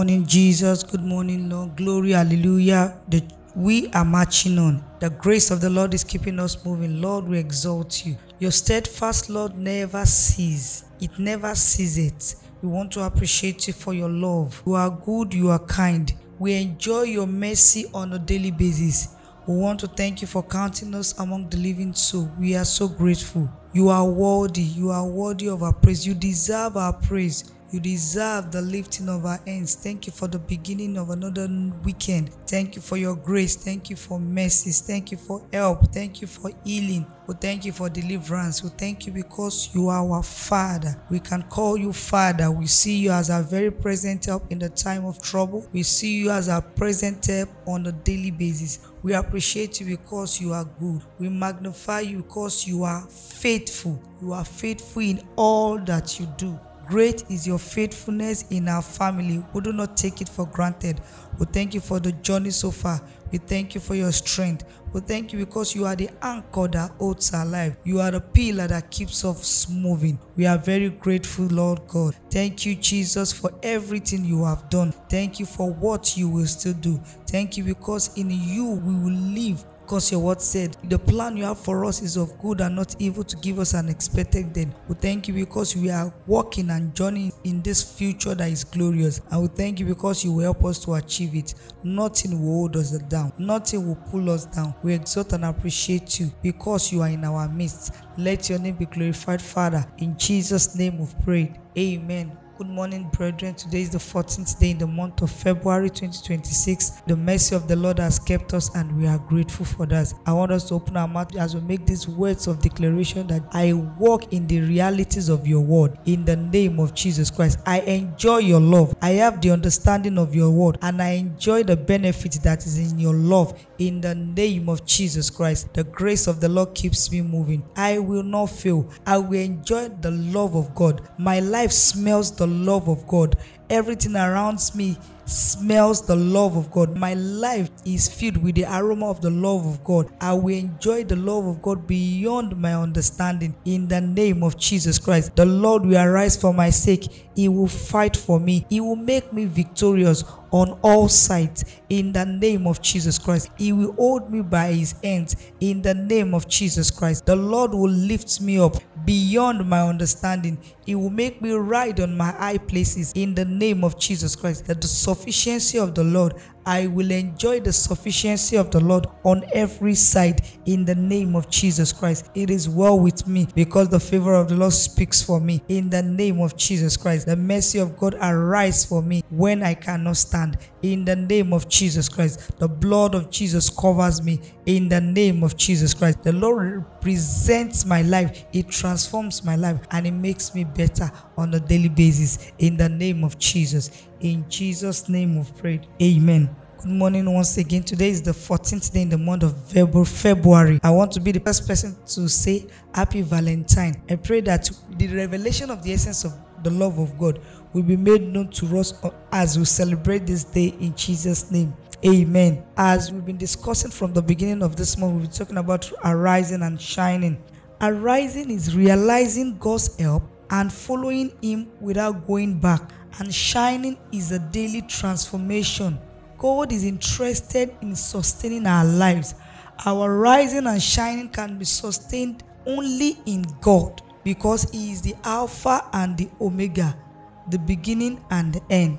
morning, Jesus. Good morning, Lord. Glory, hallelujah. We are marching on. The grace of the Lord is keeping us moving. Lord, we exalt you. Your steadfast Lord never ceases. It never ceases. We want to appreciate you for your love. You are good, you are kind. We enjoy your mercy on a daily basis. We want to thank you for counting us among the living soul. We are so grateful. You are worthy. You are worthy of our praise. You deserve our praise. You deserve the lifting of our hands. Thank you for the beginning of another weekend. Thank you for your grace. Thank you for mercies. Thank you for help. Thank you for healing. We thank you for deliverance. We thank you because you are our Father. We can call you Father. We see you as our very present help in the time of trouble. We see you as our present help on a daily basis. We appreciate you because you are good. We magnify you because you are faithful. You are faithful in all that you do. Great is your faithfulness in our family. We do not take it for granted. We thank you for the journey so far. We thank you for your strength. We thank you because you are the anchor that holds our life. You are the pillar that keeps us moving. We are very grateful, Lord God. Thank you, Jesus, for everything you have done. Thank you for what you will still do. Thank you because in you we will live. Because your word said, the plan you have for us is of good and not evil, to give us an expected end. We thank you because we are walking and journeying in this future that is glorious. And we thank you because you will help us to achieve it. Nothing will hold us down. Nothing will pull us down. We exalt and appreciate you because you are in our midst. Let your name be glorified, Father. In Jesus' name we've prayed. Amen. Good morning, brethren. Today is the 14th day in the month of February 2026. The mercy of the Lord has kept us and we are grateful for that. I want us to open our mouth as we make these words of declaration that I walk in the realities of your word in the name of Jesus Christ. I enjoy your love. I have the understanding of your word and I enjoy the benefit that is in your love in the name of Jesus Christ. The grace of the Lord keeps me moving. I will not fail. I will enjoy the love of God. My life smells the love of God. Everything around me smells the love of God. My life is filled with the aroma of the love of God. I will enjoy the love of God beyond my understanding in the name of Jesus Christ. The Lord will arise for my sake. He will fight for me. He will make me victorious on all sides in the name of Jesus Christ. He will hold me by his hands in the name of Jesus Christ. The Lord will lift me up beyond my understanding. He will make me ride on my high places in the name of Jesus Christ. That the sufficiency of the Lord, I will enjoy the sufficiency of the Lord on every side in the name of Jesus Christ. It is well with me because the favor of the Lord speaks for me in the name of Jesus Christ. The mercy of God arise for me when I cannot stand in the name of Jesus Christ. The blood of Jesus covers me in the name of Jesus Christ. The Lord represents my life. It transforms my life and it makes me better on a daily basis in the name of Jesus. In Jesus' name we've prayed. Amen. Good morning once again. Today is the 14th day in the month of February. I want to be the first person to say Happy Valentine. I pray that the revelation of the essence of the love of God will be made known to us as we celebrate this day in Jesus' name. Amen. As we've been discussing from the beginning of this month, we've been talking about arising and shining. Arising is realizing God's help and following him without going back. And shining is a daily transformation. God is interested in sustaining our lives. Our rising and shining can be sustained only in God because he is the Alpha and the Omega, the beginning and the end.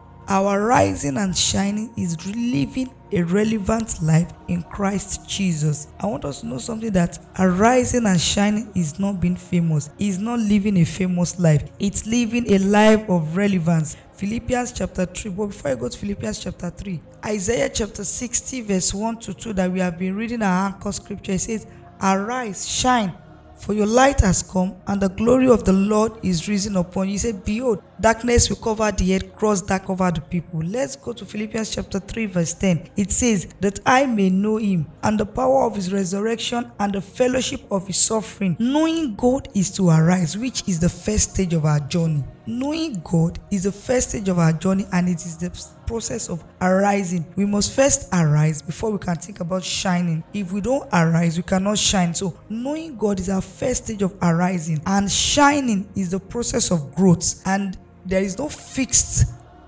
Our rising and shining is living a relevant life in Christ Jesus. I want us to know something, that arising and shining is not being famous. It's not living a famous life. It's living a life of relevance. Philippians chapter 3. But before I go to Philippians chapter 3, Isaiah chapter 60 verse 1 to 2 that we have been reading our anchor scripture, it says, arise, shine, for your light has come, and the glory of the Lord is risen upon you. He said, behold, darkness will cover the earth, cross dark over the people. Let's go to Philippians chapter 3 verse 10. It says, that I may know him, and the power of his resurrection, and the fellowship of his suffering. Knowing God is to arise, which is the first stage of our journey. Knowing God is the first stage of our journey, and it is the process of arising. We must first arise before we can think about shining. If we don't arise, we cannot shine. So knowing God is our first stage of arising, and shining is the process of growth. And there is no fixed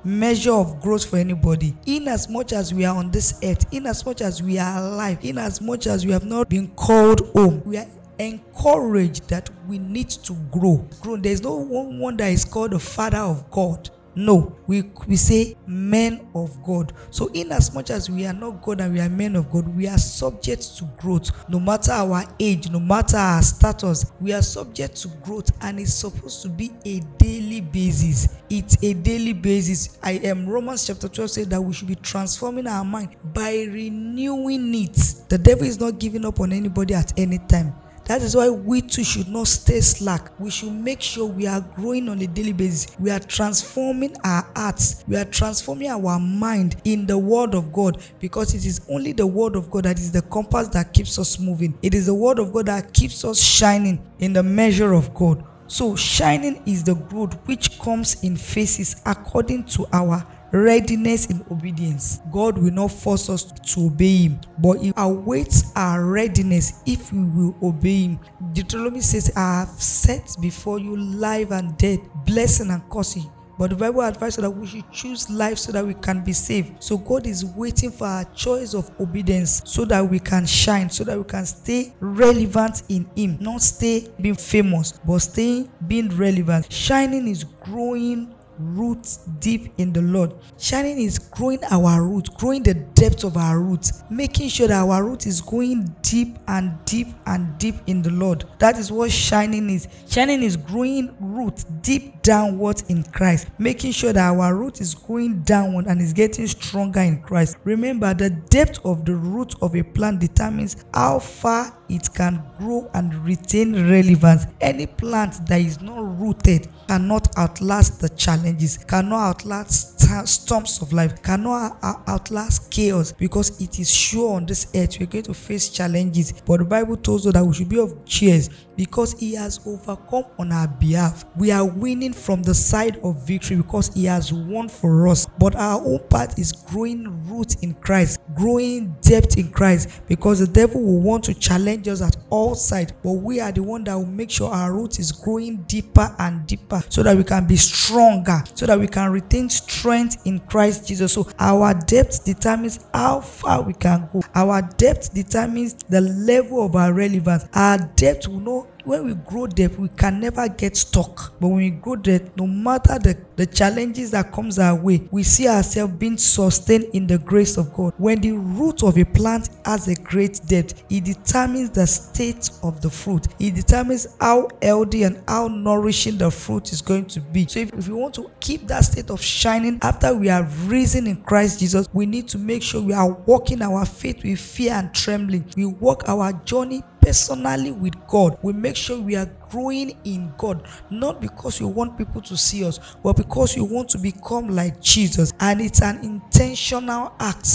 measure of growth for anybody. In as much as we are on this earth, in as much as we are alive, in as much as we have not been called home, we are encouraged that we need to grow. There's no one that is called the Father of God. No, we say men of God. So in as much as we are not God and we are men of God, we are subject to growth. No matter our age, no matter our status, we are subject to growth, and it's supposed to be a daily basis. It's a daily basis. Romans chapter 12 says that we should be transforming our mind by renewing it. The devil is not giving up on anybody at any time. That is why we too should not stay slack. We should make sure we are growing on a daily basis. We are transforming our hearts. We are transforming our mind in the word of God, because it is only the word of God that is the compass that keeps us moving. It is the word of God that keeps us shining in the measure of God. So shining is the growth which comes in phases according to our readiness in obedience. God will not force us to obey him, but he awaits our readiness if we will obey him. Deuteronomy says, I have set before you life and death, blessing and cursing. But the Bible advises that we should choose life so that we can be saved. So God is waiting for our choice of obedience so that we can shine, so that we can stay relevant in him. Not stay being famous, but stay being relevant. Shining is growing roots deep in the Lord. Shining is growing our roots, growing the depth of our roots, making sure that our root is going deep and deep and deep in the Lord. That is what shining is. Shining is growing roots deep downwards in Christ, making sure that our root is going downward and is getting stronger in Christ. Remember, the depth of the root of a plant determines how far it can grow and retain relevance. Any plant that is not rooted cannot outlast the challenges, cannot outlast storms of life, cannot outlast chaos, because it is sure on this earth we're going to face challenges. But the Bible tells us that we should be of cheer because he has overcome on our behalf. We are winning from the side of victory because he has won for us. But our own part is growing roots in Christ, growing depth in Christ, because the devil will want to challenge us at all sides, but we are the one that will make sure our root is growing deeper and deeper so that we can be stronger, so that we can retain strength in Christ Jesus. So our depth determines how far we can go. Our depth determines the level of our relevance. Our depth will know. When we grow depth, we can never get stuck. But when we grow depth, no matter the challenges that comes our way, we see ourselves being sustained in the grace of God. When the root of a plant has a great depth, it determines the state of the fruit. It determines how healthy and how nourishing the fruit is going to be. So if we want to keep that state of shining after we have risen in Christ Jesus, we need to make sure we are walking our faith with fear and trembling. We walk our journey personally with God. We make sure we are growing in God, not because we want people to see us, but because we want to become like Jesus. And it's an intentional act,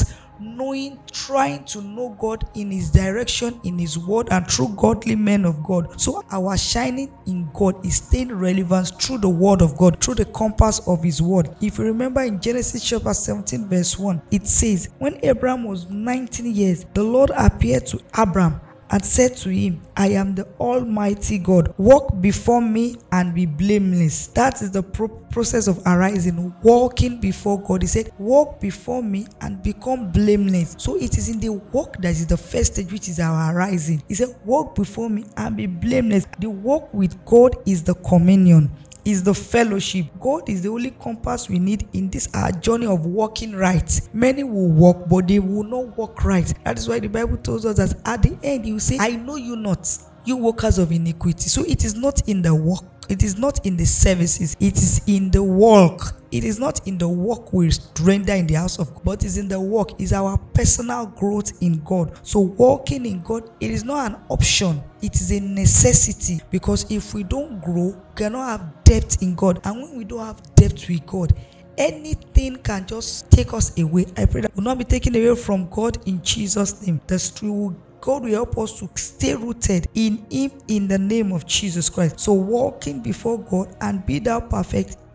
trying to know God in his direction, in his word, and through godly men of God. So our shining in God is staying relevant through the word of God, through the compass of his word. If you remember in Genesis chapter 17 verse 1, it says, when Abraham was 19 years, the Lord appeared to Abraham and said to him, I am the Almighty God. Walk before me and be blameless. That is the process of arising, walking before God. He said, walk before me and become blameless. So it is in the walk that is the first stage, which is our arising. He said, walk before me and be blameless. The walk with God is the communion, is the fellowship. God is the only compass we need in this our journey of walking right. Many will walk, but they will not walk right. That is why the Bible tells us that at the end he will say, I know you not, you workers of iniquity. So it is not in the walk, it is not in the services, it is in the walk. It is not in the work we render in the house of God, but it is in the work, is our personal growth in God. So walking in God, it is not an option, it is a necessity, because if we don't grow, we cannot have depth in God. And when we don't have depth with God, anything can just take us away. I pray that we will not be taken away from God in Jesus' name. God will help us to stay rooted in him in the name of Jesus Christ. So walking before God and be thou perfect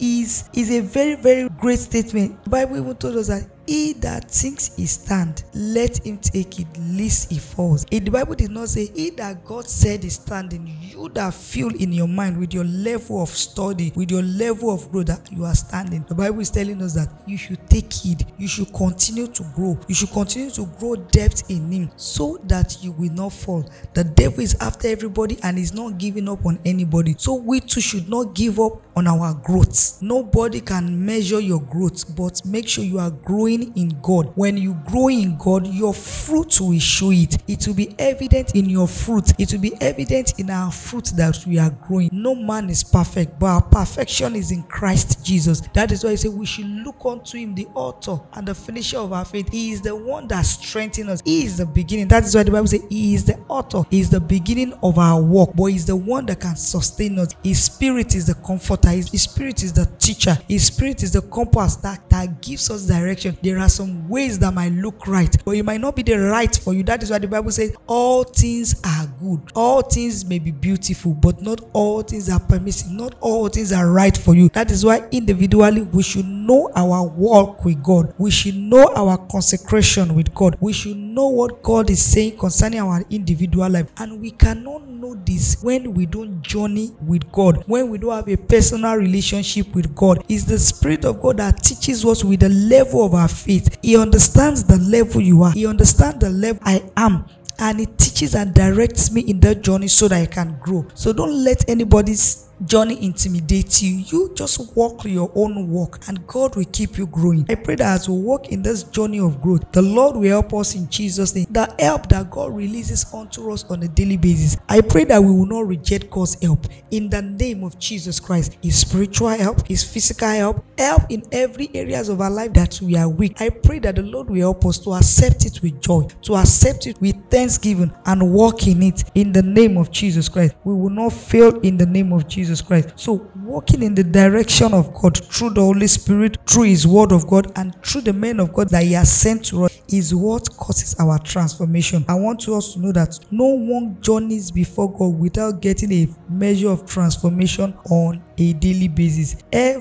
is a very, very great statement. The Bible even told us that he that thinks he stand, let him take it, lest he falls. The Bible did not say he that God said is standing. You that feel in your mind with your level of study, with your level of growth, that you are standing. The Bible is telling us that you should take heed. You should continue to grow. You should continue to grow depth in him so that you will not fall. The devil is after everybody and is not giving up on anybody. So we too should not give up on our growth. Nobody can measure your growth, but make sure you are growing in God. When you grow in God, your fruit will show it. It will be evident in your fruit. It will be evident in our fruit that we are growing. No man is perfect, but our perfection is in Christ Jesus. That is why I say we should look unto him, the author and the finisher of our faith. He is the one that strengthens us. He is the beginning. That is why the Bible says he is the author. He is the beginning of our work, but he is the one that can sustain us. His spirit is the comforter. His spirit is the teacher. His spirit is the compass that gives us direction. There are some ways that might look right, but it might not be the right for you. That is why the Bible says all things are good. All things may be beautiful, but not all things are permissive. Not all things are right for you. That is why individually we should know our walk with God. We should know our consecration with God. We should know what God is saying concerning our individual life. And we cannot know this when we don't journey with God, when we don't have a personal relationship with God. It's the Spirit of God that teaches us with the level of our faith. He understands the level you are. He understands the level I am. And he teaches and directs me in that journey so that I can grow. So don't let anybody's journey intimidate you. You just walk your own walk and God will keep you growing. I pray that as we walk in this journey of growth, the Lord will help us in Jesus' name. The help that God releases unto us on a daily basis, I pray that we will not reject God's help in the name of Jesus Christ. His spiritual help, his physical help in every areas of our life that we are weak. I pray that the Lord will help us to accept it with joy, to accept it with thanksgiving and walk in it in the name of Jesus Christ. We will not fail in the name of Jesus Christ. So walking in the direction of God through the Holy Spirit, through his word of God, and through the men of God that he has sent to us is what causes our transformation. I want us to know that no one journeys before God without getting a measure of transformation on a daily basis.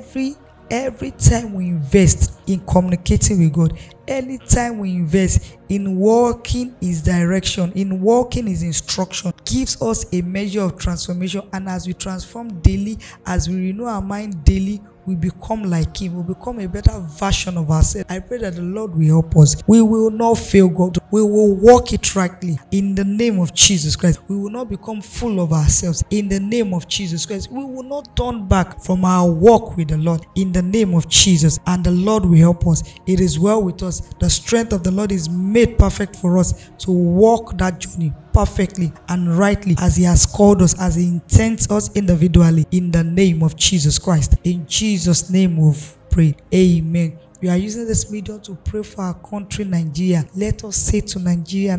Every time we invest in communicating with God, anytime we invest in walking his direction, in walking his instruction, gives us a measure of transformation. And as we transform daily, as we renew our mind daily, we become like him. We become a better version of ourselves. I pray that the Lord will help us. We will not fail God. We will walk it rightly in the name of Jesus Christ. We will not become full of ourselves in the name of Jesus Christ. We will not turn back from our walk with the Lord in the name of Jesus. And the Lord will help us. It is well with us. The strength of the Lord is made perfect for us to walk that journey perfectly and rightly as he has called us, as he intends us individually in the name of Jesus Christ. In Jesus' name we've prayed. Amen. We are using this medium to pray for our country, Nigeria. Let us say to Nigeria,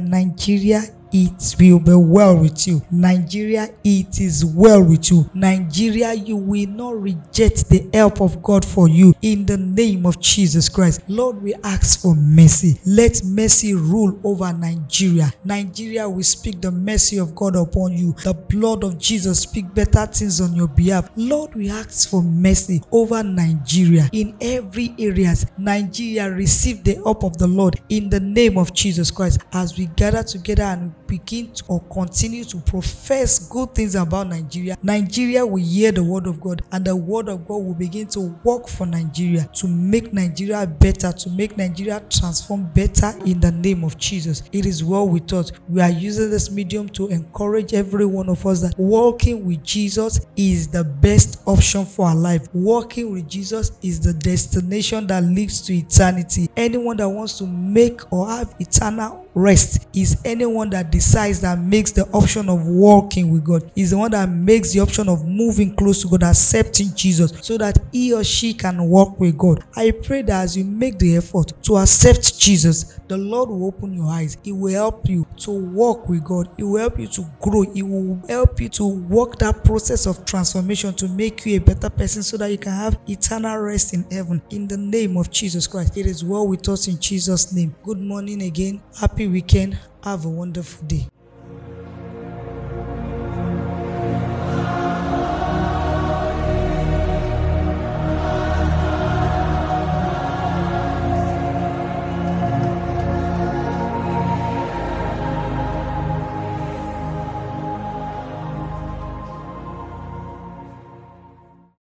it will be well with you. Nigeria, it is well with you. Nigeria, you will not reject the help of God for you in the name of Jesus Christ. Lord, we ask for mercy. Let mercy rule over Nigeria. Nigeria, we speak the mercy of God upon you. The blood of Jesus speak better things on your behalf. Lord, we ask for mercy over Nigeria in every areas. Nigeria, receive the help of the Lord in the name of Jesus Christ. As we gather together and begin to or continue to profess good things about Nigeria, Nigeria will hear the word of God, and the word of God will begin to work for Nigeria, to make Nigeria better, to make Nigeria transform better in the name of Jesus. It is well with us. We are using this medium to encourage every one of us that walking with Jesus is the best option for our life. Walking with Jesus is the destination that leads to eternity. Anyone that wants to make or have eternal rest is anyone that decides, that makes the option of walking with God, is the one that makes the option of moving close to God, accepting Jesus so that he or she can walk with God. I pray that as you make the effort to accept Jesus, the Lord will open your eyes. He will help you to walk with God. He will help you to grow. He will help you to walk that process of transformation to make you a better person so that you can have eternal rest in heaven in the name of Jesus Christ. It is well with us in Jesus' name. Good morning again. Happy weekend. Have a wonderful day.